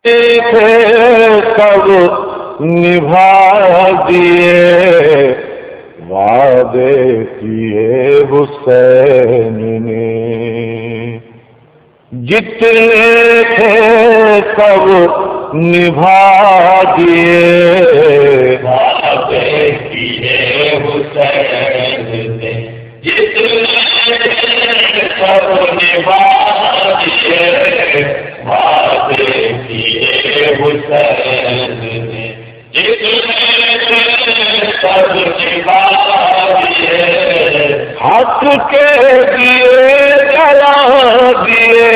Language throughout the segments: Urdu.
تھے سب نبھا دیے، وعدے کیے حسین نے، جتنے تھے سب نبھا دیے، وعدے کیے حسین نے، جتنے سب نبھا دیے، وعدے کیے حسین نے، جتنے سب نبھا دیے، حق کے دیے جلا دیے،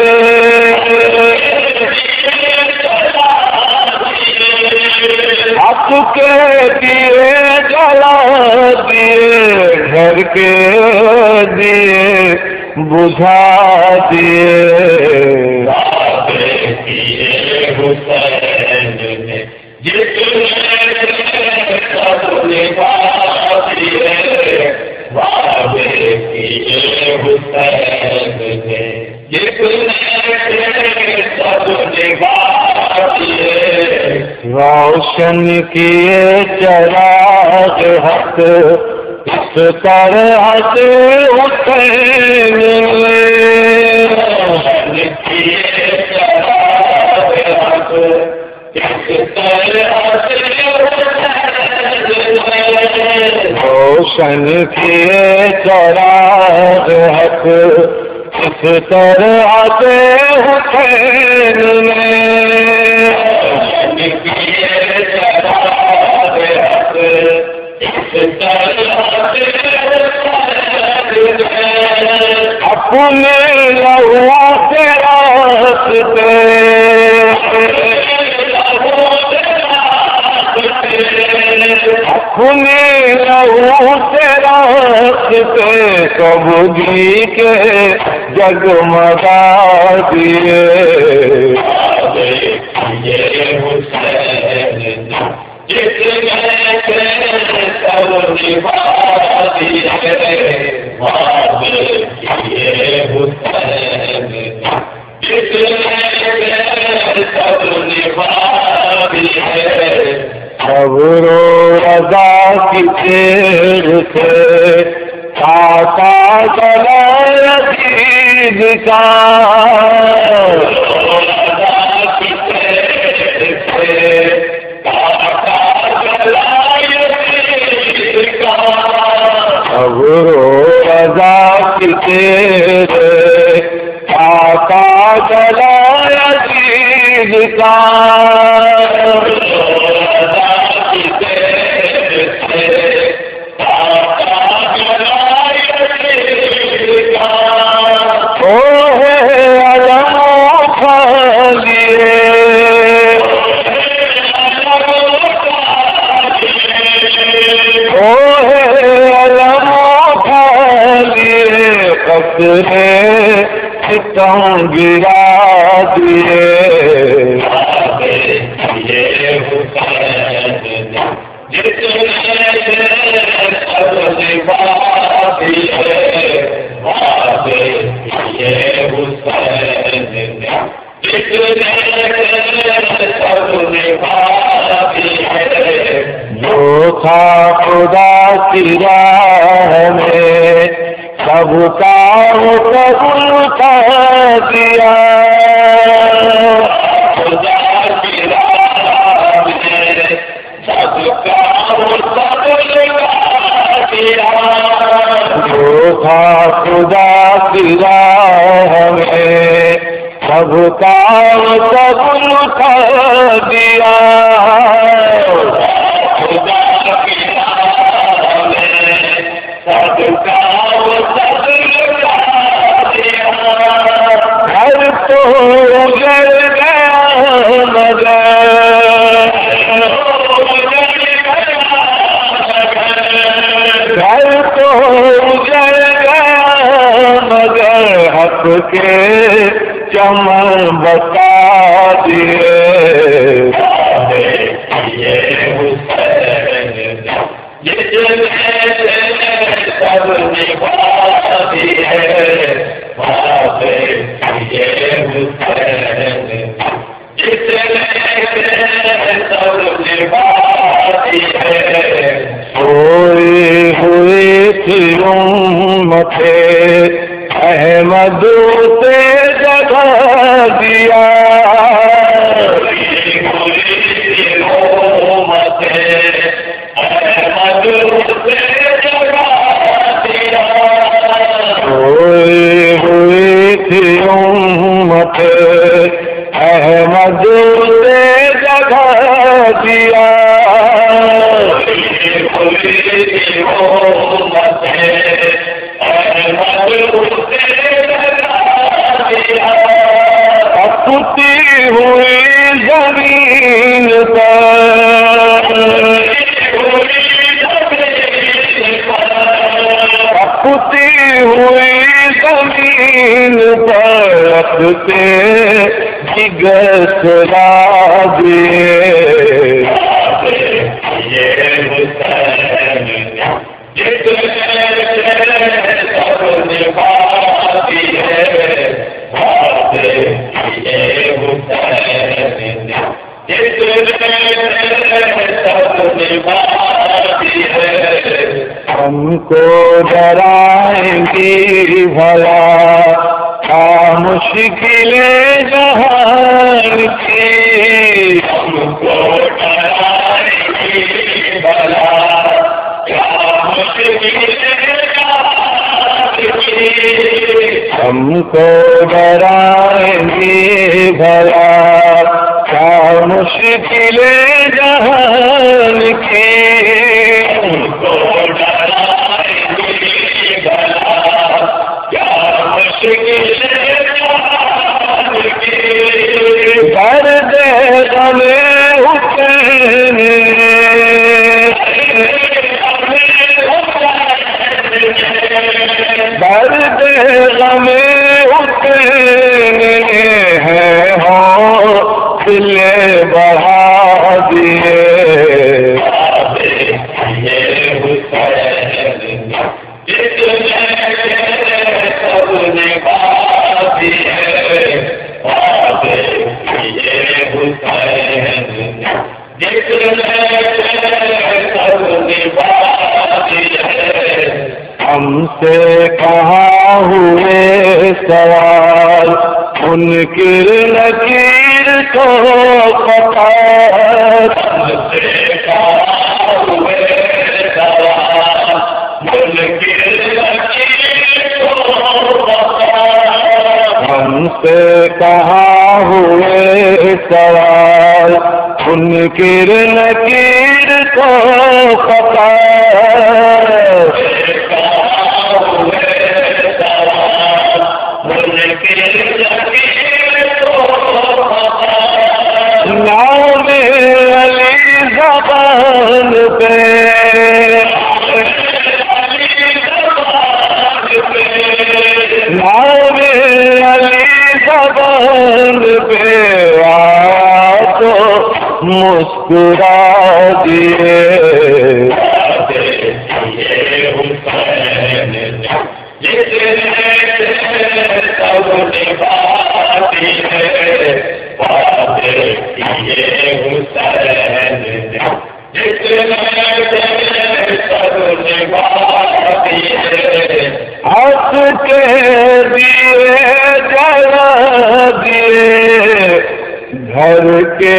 حق کے دیے جلا دیے، گھر کے دیے بجھا دیے، وعدے کیے حسین نے، جتنے سب نبھا دیے، وعدے کیے حسین نے، جتنے سب نبھا دیے، روشن کیے چراغ حق اس طرح سے حسین نے، روشن کیے چراغ حق اس طرح سے حسین نے، روشن کیے چراغ حق اس طرح سے حسین نے، اپنے لہو سے راستے، اپنے لہو سے راستے سب جی کے جگمگا دیے، سب نبھا دیے، وعدے کیے حسین نے، جتنے سب نبھا دیے، صبر و رضا کی تیر سے آقا گلا یزید کا، صبر و رضا کی تیر آقا گلا یزید کا، ستم گرا دیے، وعدے کیے حسین نے، جتنے سب نبھا دیے، وعدے کیے حسین نے، جتنے سب نبھا دیے، جو تھا خدا کی راہ میں سب کا قبول کر دیا، خدا کی راہ میں سب کا قبول کر دیا، جو تھا خدا کی راہ میں سب کا قبول کر دیا، خدا کی راہ میں سب کا گھر تو اجڑ گیا مگر، گھر تو اجڑ گیا مگر حق کے چمن بتا دیے، سب نبھا دیے، وعدے کیے حسین نے، جتنے دیا تپتی ہوئی زمین پر تپتی ہوئی زمین پر رکھتے جگر سلا دیے ہم کو ڈرائیں گی بھلا کیا مشکلیں جہان کی ہم کو ڈرائیں گی بھلا کیا مشکلیں جہان کی ہم کو ڈرائیں گی بھلا کیا مشکلیں جہان کی درد غم حسین درد غم حسین ہے دل بڑھا دیے ہم سے کہاں ہوئے سوال منکر نکیر کو پتا ہم سے کہاں ہوئے سوال منکر نکیر کو پتا ہم سے کہاں ہوئے سوال منکر نکیر کو پتا نام علی زبان پہ نام علی زبان پہ آیا تو مسکرا دیے ہنس کے دیے جلا دیے گھر کے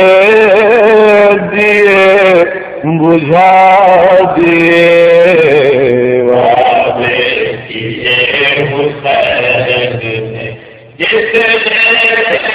دیے بجھا دیے حسین جس